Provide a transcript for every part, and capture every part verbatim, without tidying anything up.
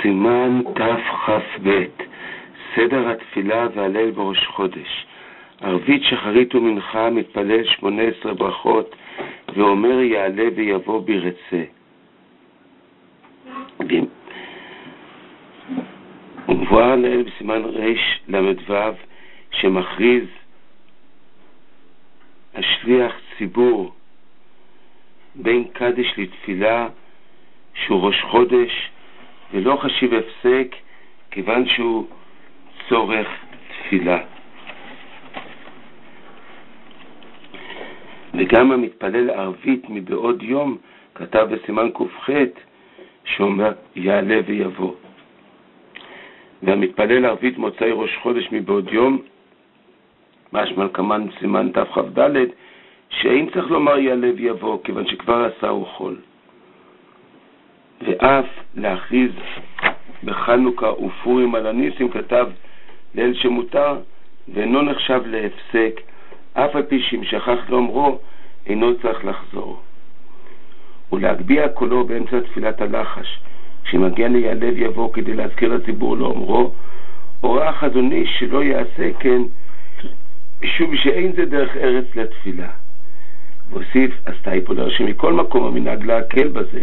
סימן תכ"ב, סדר התפילה והליל בראש חודש. ערבית שחרית ומנחה מתפלל שמונה עשרה ברכות ואומר יעלה ויבוא ברצה. ומבואר לעיל בסימן רש למדו שמכריז השליח ציבור בין קדש לתפילה שהוא ראש חודש ולא חשיב הפסק כיוון שהוא צורך תפילה. וגם המתפלל ערבית מבעוד יום כתב בסימן ק"ח שאומר יעלה ויבוא. והמתפלל ערבית מוצאי ראש חודש מבעוד יום משמע כמן בסימן תכ"ד שאין צריך לומר יעלה ויבוא כיוון שכבר עשה הוא חול. ואף להכריז בחנוכה ופורים על הניסים כתב ליל שמותר ואינו נחשב להפסק אף על פי שאם שכח לאומרו אינו צריך לחזור. ולהגביה קולו באמצע תפילת הלחש כשמגיע ליעלה ויבוא כדי להזכיר לציבור לאומרו אורח אדוני שלא יעשה כן משום שאין זה דרך ארץ לתפילה. והוסיף עשתה יפולר שמכל מקום המנהג להקל בזה.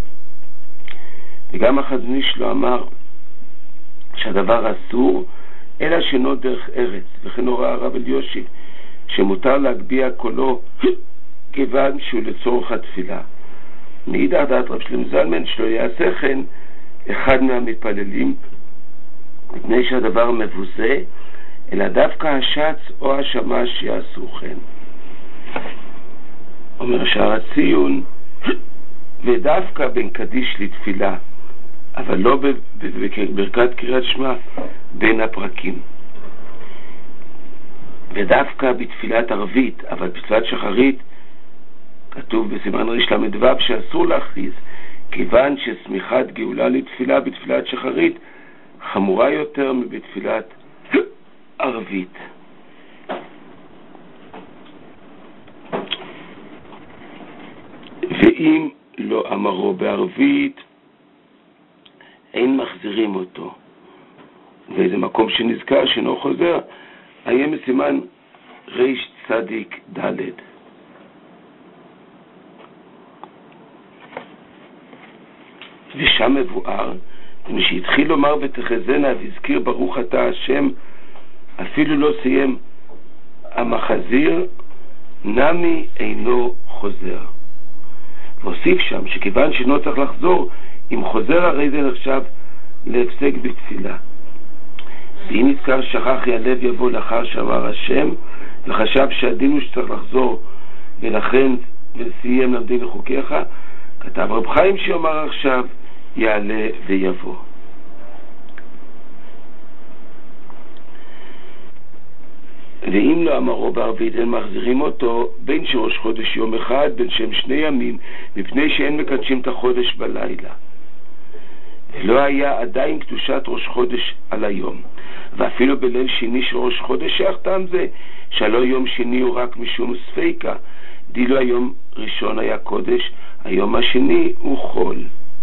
וגם החזוני שלו אמר שהדבר אסור אלא שאינו דרך ארץ, וכן הוראה הרב אלישיב שמותר להגביה קולו כיוון שהוא לצורך התפילה. מאידך דעת רב שלמה זלמן שלא יעשה כן אחד מהמתפללים מפני שהדבר מבוזה אלא דווקא השץ או השמש יעשו כן. אומר שער הציון ודווקא בין קדיש לתפילה אבל לא בברכת קריאת שמע בין הפרקים, ודווקא בתפילת ערבית אבל בתפילת שחרית כתוב בסימן רש למדו שאסור להכריז כיוון שסמיכת גאולה לתפילה בתפילת שחרית חמורה יותר מבתפילת ערבית. ואם לא אמרו בערבית אין מחזירים אותו, ואיזה מקום שנזכר שאינו חוזר היה מסימן רש צדיק ד'. ושם מבואר מי שהתחיל לומר ותחזנה והזכיר ברוך אתה השם אפילו לא סיים המחזיר נמי אינו חוזר. והוסיף שם שכיוון שאינו צריך לחזור אם חוזר הרי זה נחשב להפסק בתפילה. ואם נזכר שכח יעלה ויבוא לאחר שאמר השם וחשב שהדין הוא שצריך לחזור ולכן וסיים למדי לחוקיך כתב רב חיים שאומר עכשיו יעלה ויבוא. ואם לא אמרו בערבית אין מחזירים אותו בין שראש חודש יום אחד בין שהם שני ימים מפני שאין מקדשים את החודש בלילה ולא היה עדיין קדושת ראש חודש על היום. ואפילו בליל שני של ראש חודש יחתם זה שלא יום שני הוא רק משום ספיקה דילו היום ראשון היה קודש היום השני הוא חול.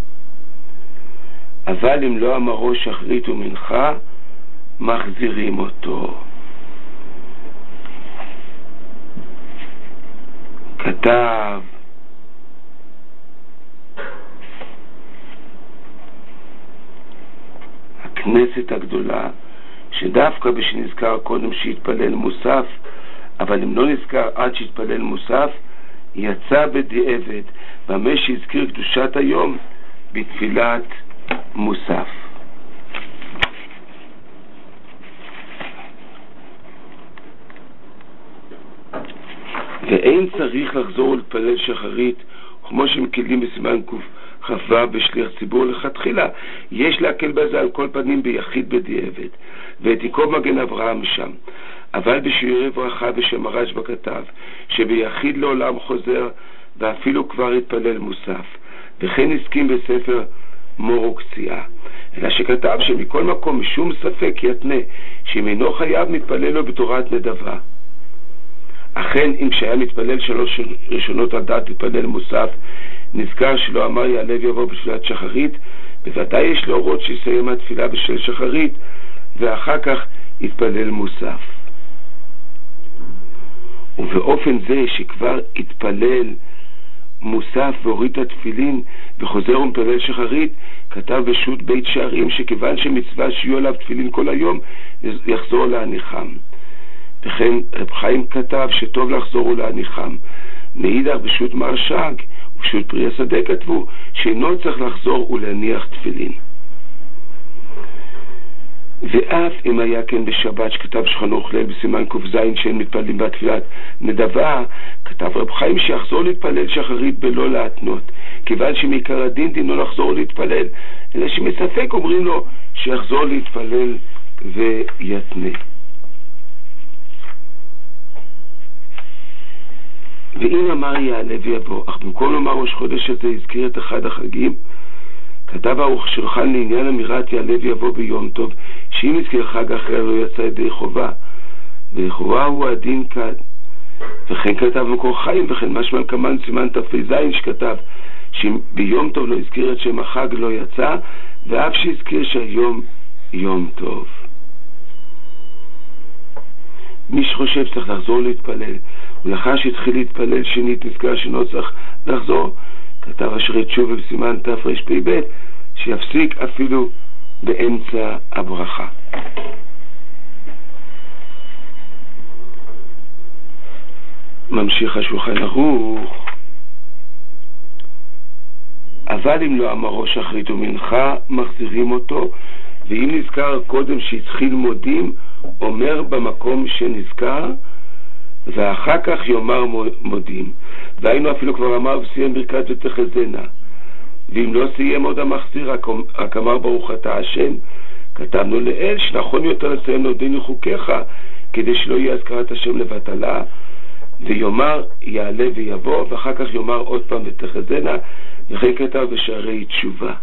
אבל אם לא אמרו שחרית ומנחה מחזירים אותו. כתב הכנסת הגדולה שדווקא בשנזכר קודם שהתפלל מוסף אבל אם לא נזכר עד שהתפלל מוסף יצא בדיעבד במה שהזכיר קדושת היום בתפילת מוסף. ואין צריך לחזור ולהתפלל שחרית כמו שמקלים בסימן כ"ו בשליח ציבור לכתחילה יש להקל בזה על כל פנים ביחיד בדיעבד ואת יעקב מגן אברהם שם. אבל בשיעורי ברכה בשם הרשב"א כתב שביחיד לעולם חוזר ואפילו כבר התפלל מוסף וכן הסכים בספר מור וקציעה אלא שכתב שמכל מקום משום ספק יתנה שאם אינו חייב מתפלל לו בתורת נדבה. אכן אם שהיה מתפלל שלוש ראשונות הדעת מתפלל מוסף נזכר שלא אמר יעלה ויבוא בשבילת שחרית בוודאי יש להורות שיסיים התפילה בשל שחרית, ואחר כך יתפלל מוסף. ובאופן זה שכבר יתפלל מוסף והוריד את התפילין וחוזר ומתפלל שחרית, כתב בשו"ת בית שערים שכיוון שמצווה שיהיו עליו תפילין כל היום, יחזור להניחם. וכן רב חיים כתב שטוב לחזור ולהניחם. מאידך בשו"ת מרש"ג ובשו"ת פרי השדה כתבו שאינו צריך לחזור ולהניח תפילין. ואף אם היה כן בשבת שכתב שולחן ערוך ליל בסימן ק"ז שאין מתפללים בתפילת נדבה, כתב רב חיים שיחזור להתפלל שחרית בלא להתנות, כיוון שמעיקר הדין דינו לחזור להתפלל, אלא שמספק אומרים לו שיחזור להתפלל ויתנה. ואם אמר יעלה ויבוא, אך במקום לומר ראש חודש הזה הזכיר את אחד החגים, כתב ערוך שולחן לעניין אמירת יעלה ויבוא ביום טוב, שאם הזכיר חג אחר לא יצא ידי חובה, ולכאורה הוא הדין כאן. וכן כתב מקור חיים, וכן משמע כמן סימן תפ"ז שכתב שביום טוב לא הזכיר את שם החג לא יצא, ואף שהזכיר שהיום יום טוב. מי שחושב שצריך לחזור להתפלל, ולאחר שהתחיל להתפלל שנית נזכר שאינו צריך לחזור, כתב אשרי תשובה בסימן תרפ"ב שיפסיק אפילו באמצע הברכה. ממשיך השולחן ערוך, אבל אם לא אמרו שחרית ומנחה מחזירים אותו, ואם נזכר קודם שהתחיל מודים אומר במקום שנזכר ואחר כך יאמר מודים. והיינו אפילו כבר אמר וסיים ברכת ותחזינה, ואם לא סיים עוד המחזיר רק אמר ברוך אתה השם, כתבנו לאל שנכון יותר לסיים להודיעני חוקיך כדי שלא יהיה הזכרת השם לבטלה, ויאמר יעלה ויבוא, ואחר כך יאמר עוד פעם ותחזינה, וכן כתב בשערי תשובה.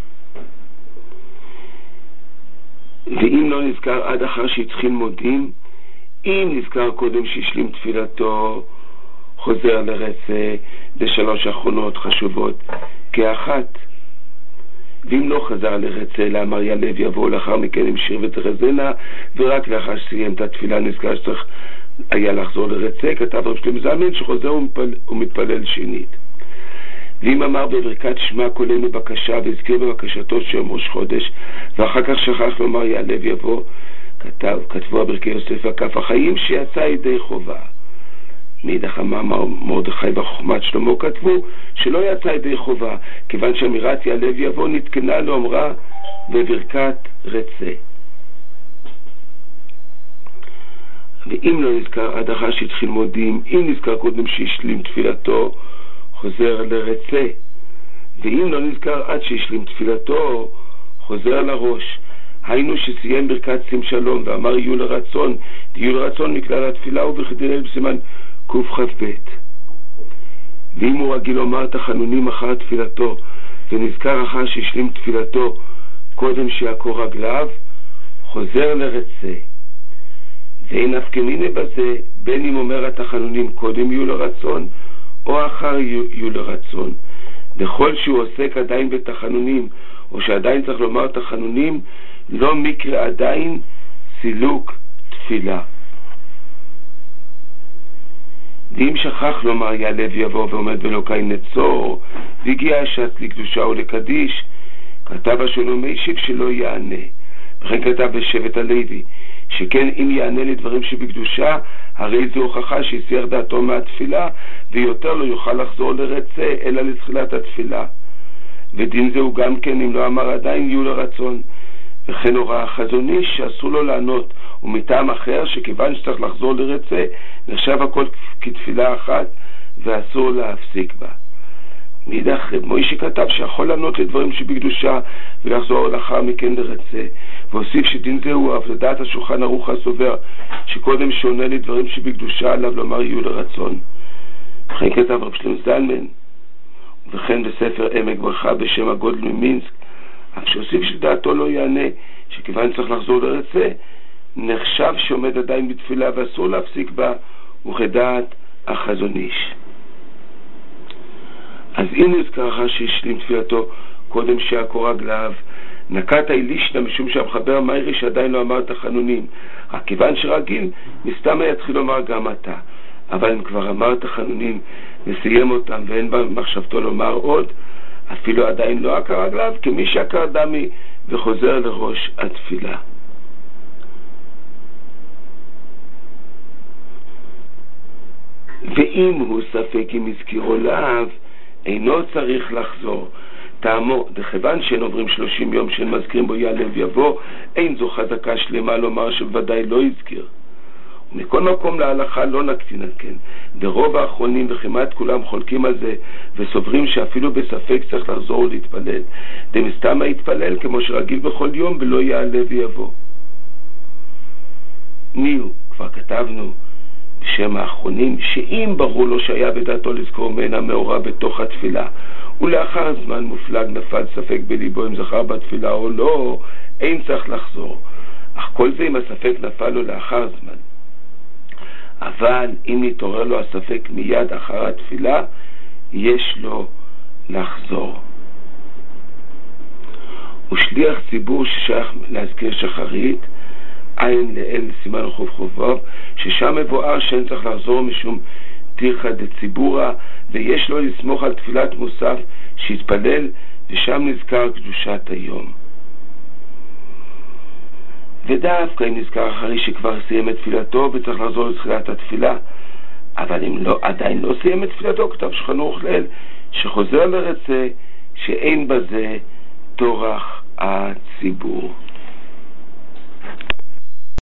ואם לא נזכר עד אחר שהתחיל מודים, אם נזכר קודם שהשלים תפילתו חוזר לרצה לשלוש אחרונות חשובות כאחת. ואם לא חזר לרצה אלא אמר יעלה ויבוא, לאחר מכן המשיך ותחזינה, ורק לאחר שסיים את התפילה נזכר שצריך היה לחזור לרצה, כתב רב שלמה זלמן שחוזר ומתפלל, ומתפלל שנית. ואם אמר בברכת שמע קולנו בקשה והזכיר בבקשתו שם ראש חודש, ואחר כך שכח לומר יעלה ויבוא, כתב, כתבו הברכי יוסף והכף החיים שיצא ידי חובה. מאידך אמר מרדכי בחוכמת שלמה כתבו שלא יצא ידי חובה, כיוון שאמירת יעלה ויבוא נתקנה לו אמרה בברכת רצה. ואם לא נזכר עד אחר שהתחיל מודים, אם נזכר קודם שהשלים תפילתו חוזר לרצה, ואם לא נזכר עד שהשלים תפילתו חוזר לראש. היינו שסיים ברכת שים שלום ואמר יהיו לרצון, יהיו לרצון מכלל התפילה ובכדי בסימן קכ"ב. ואם הוא רגיל לומר תחנונים אחר תפילתו ונזכר אחר שהשלים תפילתו קודם שיעקור רגליו, חוזר לרצה. ואין הפקמיני בזה בין אם אומר התחנונים קודם יהיו לרצון או אחר יהיו לרצון. בכל שהוא עוסק עדיין בתחנונים או שעדיין צריך לומר תחנונים, לא מקרה עדיין סילוק תפילה. ואם שכח לומר יעלה ויבוא ועומד באלוקי נצור והגיע השעת לקדושה או לקדיש, כתב השלום משיב שלא יענה. וכן כתב בשבט הלוי שכן אם יענה לדברים שבקדושה, הרי זו הוכחה שיסיח דעתו מהתפילה ויותר לא יוכל לחזור לרצה אלא לתחילת התפילה. ודין זהו גם כן אם לא אמר עדיין יהיו לרצון. וכן הוראה החזון איש שאסור לו לענות, ומטעם אחר שכיוון שצריך לחזור לרצה נחשב הכל כתפילה אחת ואסור להפסיק בה. מאידך רב מוישה כתב שיכול לענות לדברים שבקדושה ולחזור לאחר מכן לרצה, והוסיף שדין זהו אף לדעת השולחן ערוך הסובר שקודם שעונה לדברים שבקדושה עליו לומר יהיו לרצון. וכן כתב רב שלמה זלמן, וכן בספר עמק ברכה בשם הגודל ממינסק, אף שהוסיף שדעתו לא יענה, שכיוון צריך לחזור לרצה נחשב שעומד עדיין בתפילה ואסור להפסיק בה, וכדעת החזון איש. אז אם נזכר אחר שהשלים תפילתו קודם שעקור רגליו, נקת אילישנה משום שהמחבר מייריש עדיין לא אמר תחנונים, רק כיוון שרגיל מסתם יתחיל לומר גם אתה, אבל אם כבר אמר תחנונים וסיים אותם ואין במחשבתו לומר עוד, אפילו עדיין לא עקר רגליו, כמי שעקר דמי וחוזר לראש התפילה. ואם הוא ספק אם הזכירו לאו, אינו צריך לחזור. טעמו, דכיוון שאין עוברים שלושים יום שאין מזכירים בו יעלה ויבוא, אין זו חזקה שלמה לומר שבוודאי לא יזכיר. ומכל מקום להלכה לא נקטין על כן. דרוב האחרונים וכמעט כולם חולקים על זה וסוברים שאפילו בספק צריך לחזור ולהתפלל. דמסתמה יתפלל כמו שרגיל בכל יום ולא יעלה ויבוא. ניו, כבר כתבנו בשם האחרונים, שאם ברור לו שהיה בדעתו לזכור מנה מאורה בתוך התפילה, ולאחר זמן מופלג נפל ספק בליבו אם זכר בתפילה או לא, אין צריך לחזור. אך כל זה אם הספק נפל לו לאחר זמן. אבל אם נתעורר לו הספק מיד אחר התפילה, יש לו לחזור. הוא שליח ציבור ששייך להזכיר שחרית, עין לאל סימן חוב חובב, ששם מבואר שאין צריך לחזור משום תירחא דציבורא, ויש לו לסמוך על תפילת מוסף שיתפלל, ושם נזכר קדושת היום. ודווקא אם נזכר אחרי שכבר סיים את תפילתו וצריך לחזור לתחילת התפילה, אבל אם לא, עדיין לא סיים את תפילתו, כתב שולחן ערוך לעיל שחוזר לרצה שאין בזה טורח הציבור.